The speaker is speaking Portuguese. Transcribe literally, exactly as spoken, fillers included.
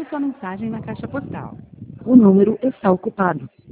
sua mensagem na caixa postal. O número está ocupado.